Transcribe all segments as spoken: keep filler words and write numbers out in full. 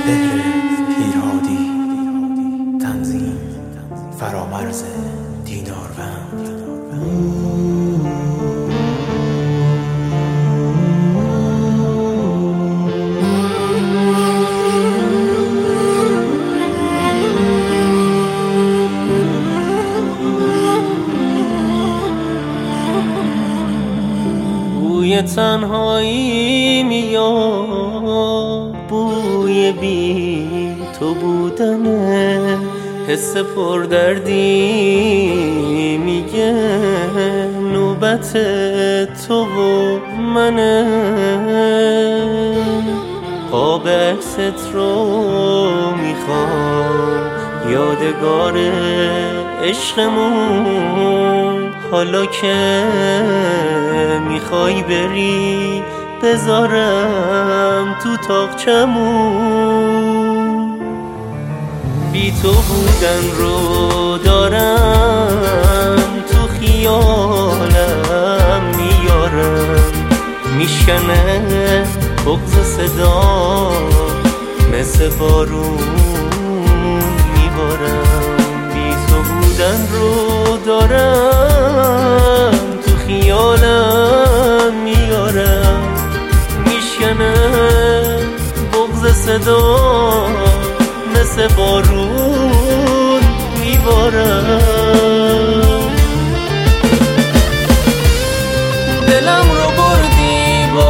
سپهر پیرهادی، تنظیم فرامرز دیناروند. بوی تنهایی میاد، بوی بی تو بودنه، حس پردردی میگه نوبت تو و منه. قاب عکست رو میخوام، یادگار عشقمون، حالا که میخوای بری بذارم تو تاقچمون. بی تو بودن رو دارم تو خیالم میارم، میشکنه بغض صدا مثل بارون میبارم. بی تو بودن رو دارم تو خیالم میارم، میشکنه بغض صدا مثل بارون میبارم. دلم رو بردی با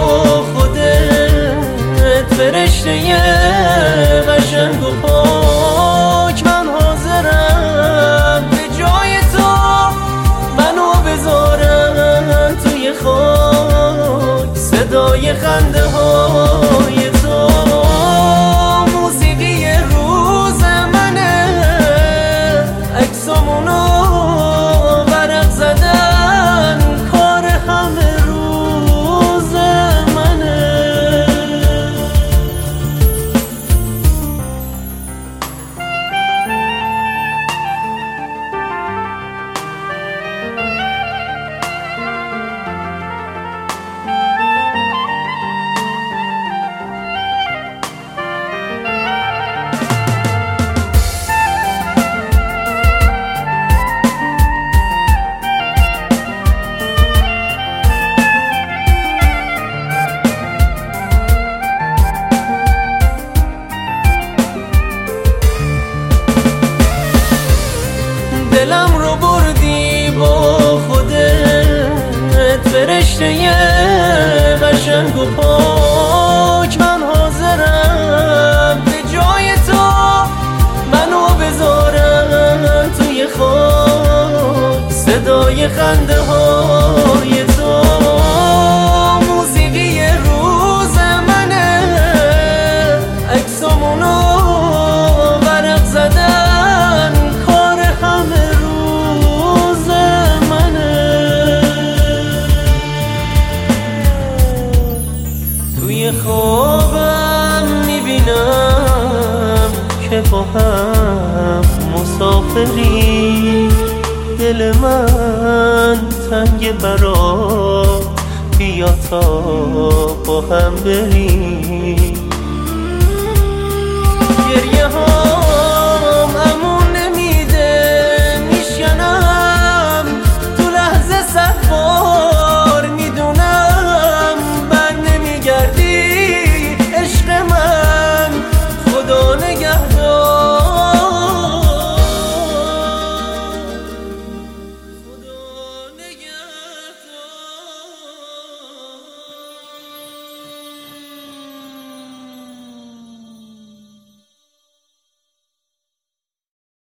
خودت، فرشته قشنگ و پاک، من حاضرم به جای تو منو بذارم توی خاک. صدای خنده های تو موسیقی روز منه، عکسامونو ورق زدن کار همه روز منه. دلم رو بردی با خودت، فرشته قشنگ و پاک، من حاضرم به جای تو منو بذارم توی خاک. صدای خنده های تو موسیقی روز منه، عکسامونو ورق زدن کار همه روز منه. توی خوابم میبینم که با هم مسافری، دل من تنگ برا، بیا تا با هم بریم. گریه ها